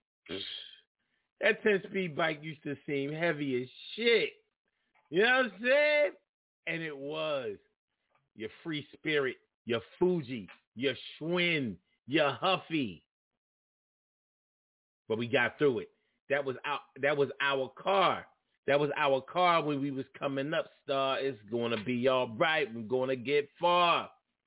That 10-speed bike used to seem heavy as shit. You know what I'm saying? And it was. Your Free Spirit, your Fuji, your Schwinn, your Huffy. But we got through it. That was our car. That was our car when we was coming up, Star. It's going to be all right. We're going to get far.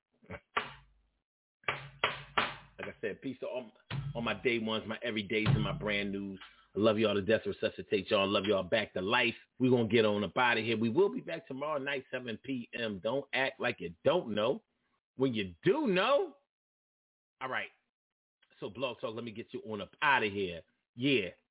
Like I said, peace to all my day ones, my everydays, and my brand news. I love y'all to death, resuscitate y'all. I love y'all back to life. We're going to get on up out of here. We will be back tomorrow night, 7 p.m. Don't act like you don't know when you do know. All right. So, Blog Talk, let me get you on up out of here. Yeah.